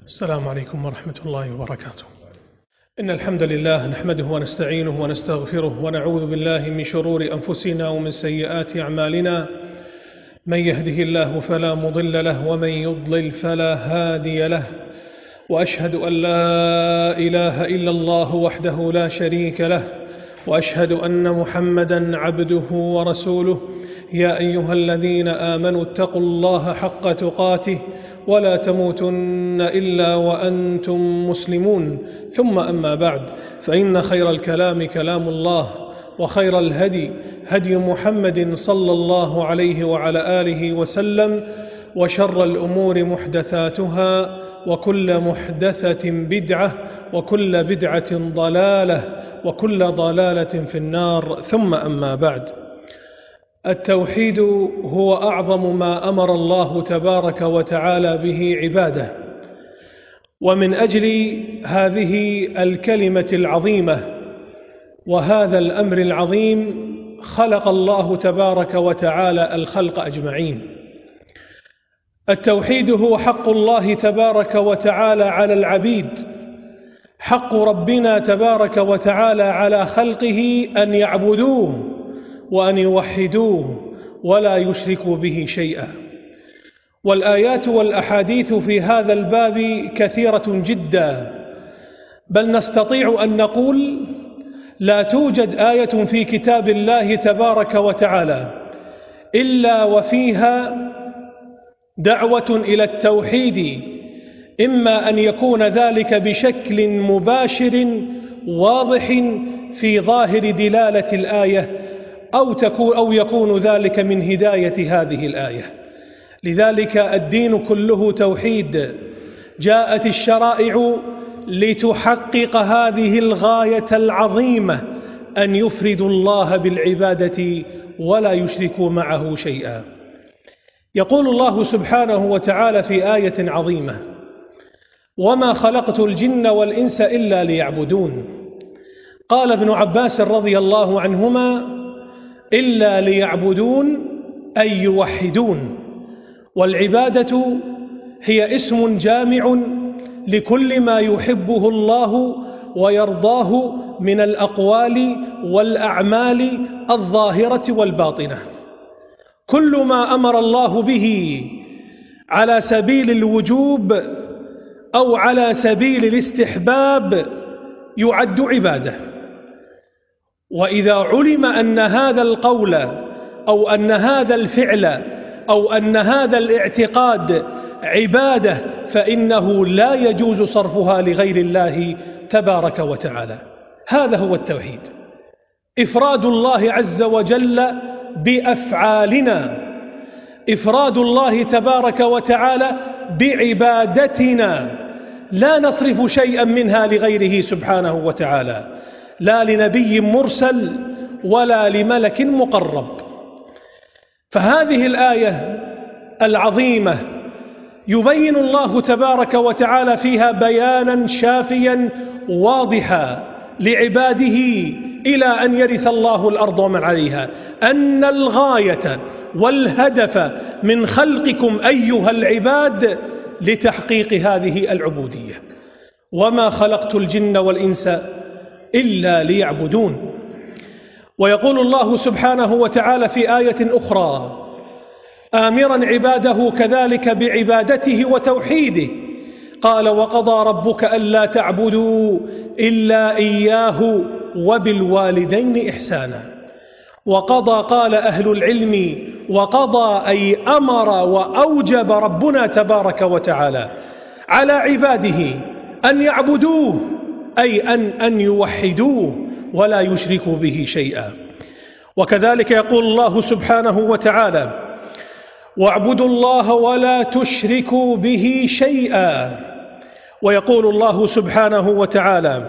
السلام عليكم ورحمة الله وبركاته. إن الحمد لله نحمده ونستعينه ونستغفره ونعوذ بالله من شرور أنفسنا ومن سيئات أعمالنا. من يهده الله فلا مضل له ومن يضلل فلا هادي له، وأشهد أن لا إله إلا الله وحده لا شريك له، وأشهد أن محمدًا عبده ورسوله. يا أيها الذين آمنوا اتقوا الله حق تقاته ولا تموتن إلا وأنتم مسلمون. ثم أما بعد، فإن خير الكلام كلام الله، وخير الهدي هدي محمد صلى الله عليه وعلى آله وسلم، وشر الأمور محدثاتها، وكل محدثة بدعة، وكل بدعة ضلالة، وكل ضلالة في النار. ثم أما بعد، التوحيد هو أعظم ما أمر الله تبارك وتعالى به عباده، ومن أجل هذه الكلمة العظيمة وهذا الأمر العظيم خلق الله تبارك وتعالى الخلق أجمعين. التوحيد هو حق الله تبارك وتعالى على العبيد، حق ربنا تبارك وتعالى على خلقه أن يعبدوه وأن يوحدوه ولا يشركوا به شيئا. والآيات والأحاديث في هذا الباب كثيرة جدا، بل نستطيع أن نقول لا توجد آية في كتاب الله تبارك وتعالى إلا وفيها دعوة إلى التوحيد، إما أن يكون ذلك بشكل مباشر واضح في ظاهر دلالة الآية، أو يكون ذلك من هداية هذه الآية. لذلك الدين كله توحيد. جاءت الشرائع لتحقق هذه الغاية العظيمة، أن يفردوا الله بالعبادة ولا يشركوا معه شيئا. يقول الله سبحانه وتعالى في آية عظيمة: وما خلقت الجن والإنس إلا ليعبدون. قال ابن عباس رضي الله عنهما: إلا ليعبدون أي يوحدون. والعبادة هي اسم جامع لكل ما يحبه الله ويرضاه من الأقوال والأعمال الظاهرة والباطنة. كل ما أمر الله به على سبيل الوجوب أو على سبيل الاستحباب يعد عبادة. وإذا علم أن هذا القول أو أن هذا الفعل أو أن هذا الاعتقاد عبادة، فإنه لا يجوز صرفها لغير الله تبارك وتعالى. هذا هو التوحيد، إفراد الله عز وجل بأفعالنا، إفراد الله تبارك وتعالى بعبادتنا، لا نصرف شيئا منها لغيره سبحانه وتعالى، لا لنبي مرسل ولا لملك مقرب. فهذه الآية العظيمة يبين الله تبارك وتعالى فيها بيانا شافيا واضحا لعباده إلى أن يرث الله الأرض ومن عليها، أن الغاية والهدف من خلقكم أيها العباد لتحقيق هذه العبودية. وما خلقت الجن والإنس إلا ليعبدون. ويقول الله سبحانه وتعالى في آية أخرى آمرا عباده كذلك بعبادته وتوحيده، قال: وقضى ربك ألا تعبدوا إلا إياه وبالوالدين إحسانا. وقضى قال أهل العلم، وقضى أي أمر وأوجب ربنا تبارك وتعالى على عباده أن يعبدوه، أي أن يوحدوه ولا يشركوا به شيئا. وكذلك يقول الله سبحانه وتعالى: واعبدوا الله ولا تشركوا به شيئا. ويقول الله سبحانه وتعالى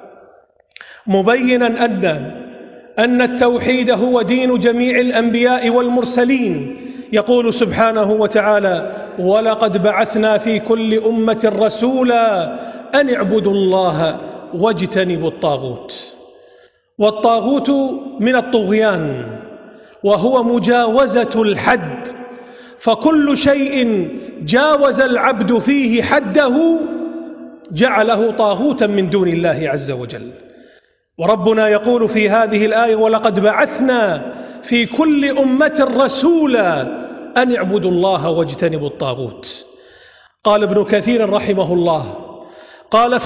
مبينا أن التوحيد هو دين جميع الأنبياء والمرسلين، يقول سبحانه وتعالى: ولقد بعثنا في كل أمة رسولا أن اعبدوا الله واجتنبوا الطاغوت. والطاغوت من الطغيان، وهو مجاوزة الحد، فكل شيء جاوز العبد فيه حده جعله طاغوتا من دون الله عز وجل. وربنا يقول في هذه الآية: ولقد بعثنا في كل أمة رسولا أن اعبدوا الله واجتنبوا الطاغوت. قال ابن كثير رحمه الله: قال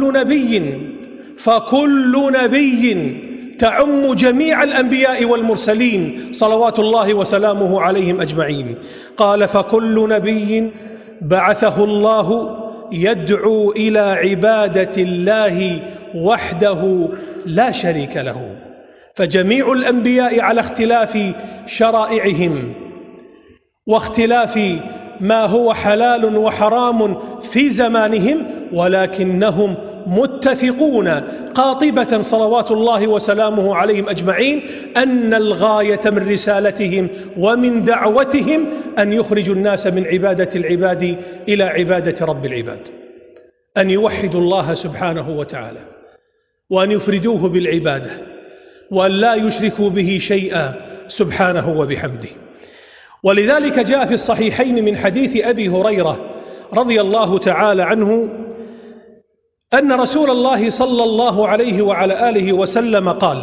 فكل نبي تعم جميع الأنبياء والمرسلين صلوات الله وسلامه عليهم أجمعين. قال: فكل نبي بعثه الله يدعو إلى عبادة الله وحده لا شريك له. فجميع الأنبياء على اختلاف شرائعهم واختلاف ما هو حلال وحرام في زمانهم، ولكنهم متفقون قاطبة صلوات الله وسلامه عليهم أجمعين أن الغاية من رسالتهم ومن دعوتهم أن يخرجوا الناس من عبادة العباد إلى عبادة رب العباد، أن يوحدوا الله سبحانه وتعالى وأن يفردوه بالعبادة وأن لا يشركوا به شيئا سبحانه وبحمده. ولذلك جاء في الصحيحين من حديث أبي هريرة رضي الله تعالى عنه أن رسول الله صلى الله عليه وعلى آله وسلم قال: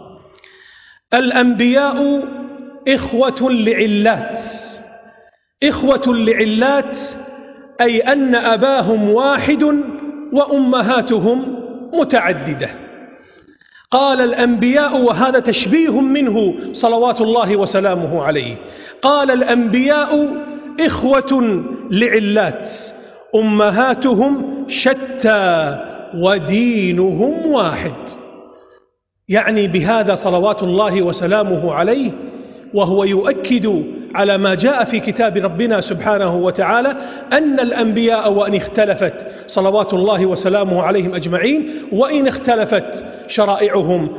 الأنبياء إخوة لعلات، أي أن أباهم واحد وأمهاتهم متعددة. قال الأنبياء، وهذا تشبيه منه صلوات الله وسلامه عليه، قال: الأنبياء إخوة لعلات، أمهاتهم شتى ودينهم واحد. يعني بهذا صلوات الله وسلامه عليه وهو يؤكد على ما جاء في كتاب ربنا سبحانه وتعالى أن الأنبياء وإن اختلفت صلوات الله وسلامه عليهم أجمعين، وإن اختلفت شرائعهم،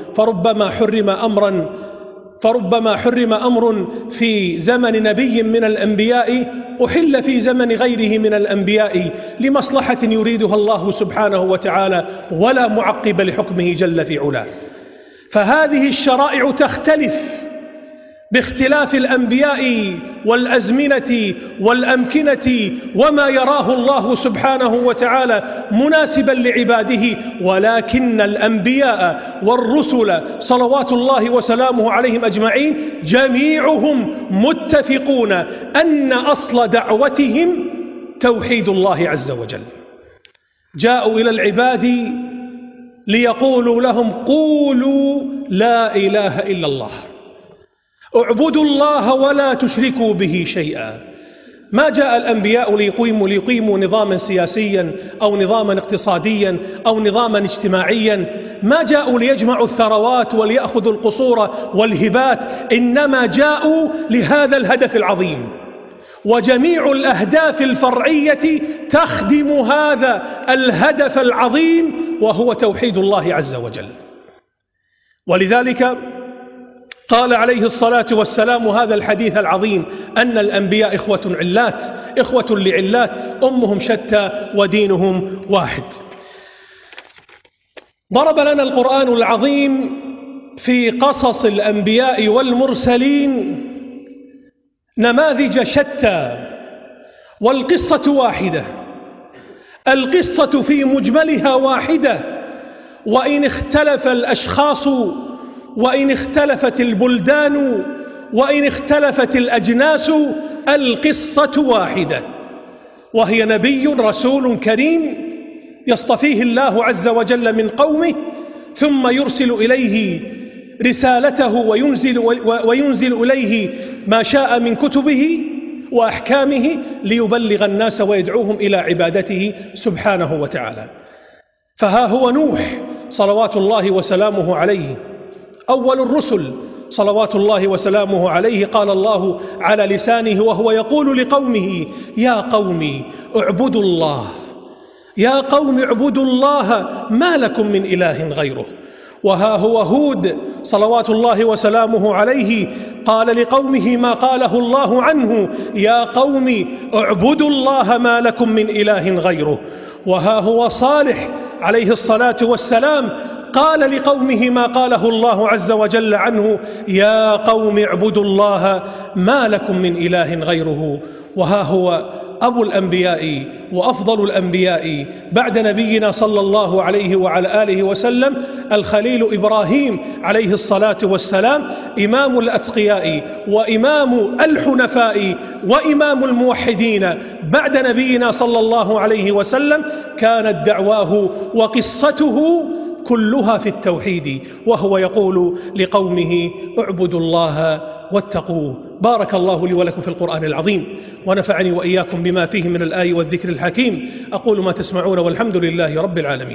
فربما حرم أمر في زمن نبي من الأنبياء أحل في زمن غيره من الأنبياء لمصلحة يريدها الله سبحانه وتعالى ولا معقب لحكمه جل في علاه. فهذه الشرائع تختلف باختلاف الأنبياء والأزمنة والأمكنة وما يراه الله سبحانه وتعالى مناسبا لعباده، ولكن الأنبياء والرسل صلوات الله وسلامه عليهم أجمعين جميعهم متفقون أن أصل دعوتهم توحيد الله عز وجل. جاءوا إلى العباد ليقولوا لهم: قولوا لا إله إلا الله، اعبدوا الله ولا تشركوا به شيئا. ما جاء الأنبياء ليقيموا نظاما سياسيا أو نظاما اقتصاديا أو نظاما اجتماعيا، ما جاءوا ليجمعوا الثروات وليأخذوا القصور والهبات، إنما جاءوا لهذا الهدف العظيم. وجميع الأهداف الفرعية تخدم هذا الهدف العظيم وهو توحيد الله عز وجل. ولذلك قال عليه الصلاة والسلام هذا الحديث العظيم أن الأنبياء إخوة لعلات، أمهم شتى ودينهم واحد. ضرب لنا القرآن العظيم في قصص الأنبياء والمرسلين نماذج شتى، والقصة واحدة، القصة في مجملها واحدة، وإن اختلف الأشخاص وإن اختلفت البلدان وإن اختلفت الأجناس، القصة واحدة، وهي نبي رسول كريم يصطفيه الله عز وجل من قومه، ثم يرسل إليه رسالته وينزل إليه ما شاء من كتبه وأحكامه ليبلغ الناس ويدعوهم إلى عبادته سبحانه وتعالى. فها هو نوح صلوات الله وسلامه عليه أول الرسل صلوات الله وسلامه عليه، قال الله على لسانه وهو يقول لقومه: يا قوم اعبدوا الله، يا قوم اعبدوا الله ما لكم من إله غيره. وها هو هود صلوات الله وسلامه عليه قال لقومه ما قاله الله عنه: يا قوم اعبدوا الله ما لكم من إله غيره. وها هو صالح عليه الصلاة والسلام قال لقومه ما قاله الله عز وجل عنه: يا قوم اعبدوا الله ما لكم من إله غيره. وها هو أبو الأنبياء وأفضل الأنبياء بعد نبينا صلى الله عليه وعلى آله وسلم الخليل إبراهيم عليه الصلاة والسلام، إمام الأتقياء وإمام الحنفاء وإمام الموحدين بعد نبينا صلى الله عليه وسلم، كانت دعواه وقصته كلها في التوحيد، وهو يقول لقومه اعبدوا الله واتقوه. بارك الله لي ولكم في القرآن العظيم، ونفعني وإياكم بما فيه من الآي والذكر الحكيم. أقول ما تسمعون والحمد لله رب العالمين.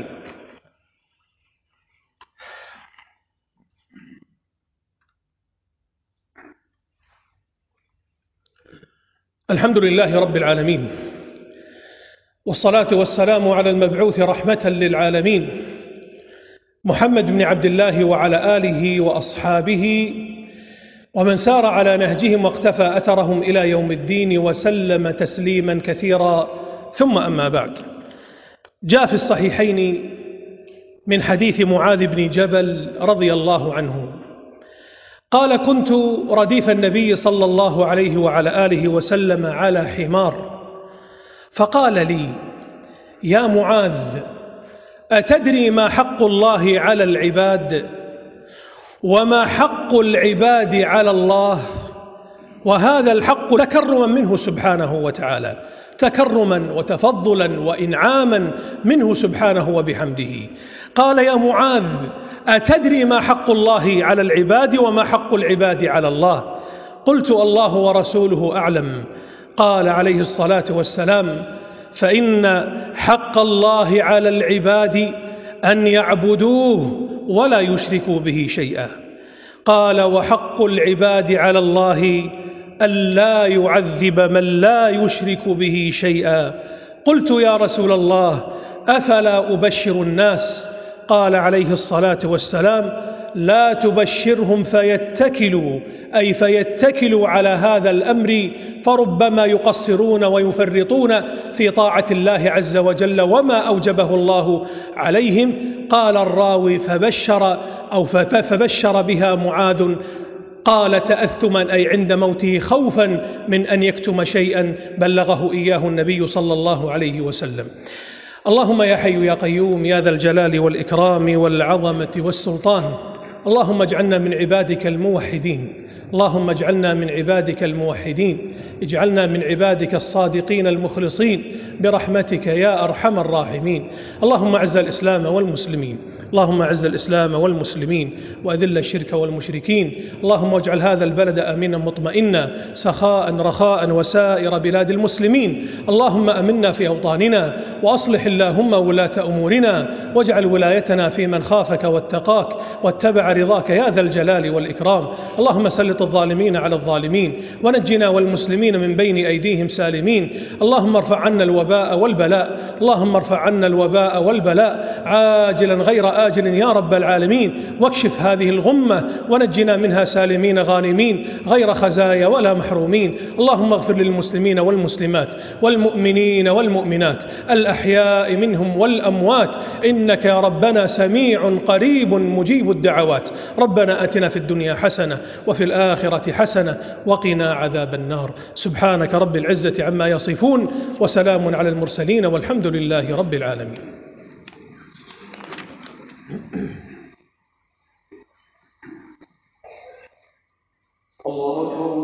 الحمد لله رب العالمين، والصلاة والسلام على المبعوث رحمة للعالمين محمد بن عبد الله وعلى آله وأصحابه ومن سار على نهجهم واقتفى أثرهم إلى يوم الدين وسلم تسليما كثيرا، ثم أما بعد. جاء في الصحيحين من حديث معاذ بن جبل رضي الله عنه قال: كنت رديف النبي صلى الله عليه وعلى آله وسلم على حمار، فقال لي: يا معاذ، أتدري ما حق الله على العباد وما حق العباد على الله؟ وهذا الحق تكرما منه سبحانه وتعالى، تكرما وتفضلا وإنعاما منه سبحانه وبحمده. قال: يا معاذ، أتدري ما حق الله على العباد وما حق العباد على الله؟ قلت: الله ورسوله أعلم. قال عليه الصلاة والسلام: فإن حق الله على العباد أن يعبدوه ولا يشركوا به شيئا. قال: وحق العباد على الله ألا يعذب من لا يشرك به شيئا. قلت: يا رسول الله، أفلا أبشر الناس؟ قال عليه الصلاة والسلام: لا تبشرهم فيتكلوا، أي فيتكلوا على هذا الأمر، فربما يقصرون ويفرطون في طاعة الله عز وجل وما أوجبه الله عليهم. قال الراوي: فبشر بها معاذ، قال تأثما، أي عند موته خوفا من أن يكتم شيئا بلغه إياه النبي صلى الله عليه وسلم. اللهم يا حي يا قيوم يا ذا الجلال والإكرام والعظمة والسلطان، اللهم اجعلنا من عبادك الموحدين، اللهم اجعلنا من عبادك الموحدين، اجعلنا من عبادك الصادقين المخلصين برحمتك يا أرحم الراحمين. اللهم أعز الإسلام والمسلمين، اللهم أعز الإسلام والمسلمين وأذل الشرك والمشركين. اللهم اجعل هذا البلد آمنا مطمئنا سخاء رخاء وسائر بلاد المسلمين. اللهم أمنا في أوطاننا، وأصلح اللهم ولاة أمورنا، واجعل ولايتنا في من خافك واتقاك واتبع رضاك يا ذا الجلال والإكرام. اللهم سلط الظالمين على الظالمين، ونجنا والمسلمين من بين أيديهم سالمين. اللهم ارفع عنا الوباء والبلاء، اللهم ارفع عنا الوباء والبلاء عاجلا غير آجل يا رب العالمين، واكشف هذه الغمة ونجنا منها سالمين غانمين غير خزايا ولا محرومين. اللهم اغفر للمسلمين والمسلمات والمؤمنين والمؤمنات الأحياء منهم والأموات، إنك يا ربنا سميع قريب مجيب الدعوات. ربنا آتنا في الدنيا حسنة وفي الآخرة حسنة وقنا عذاب النار. سبحانك رب العزة عما يصفون، وسلام على المرسلين، والحمد لله رب العالمين. الله أكبر.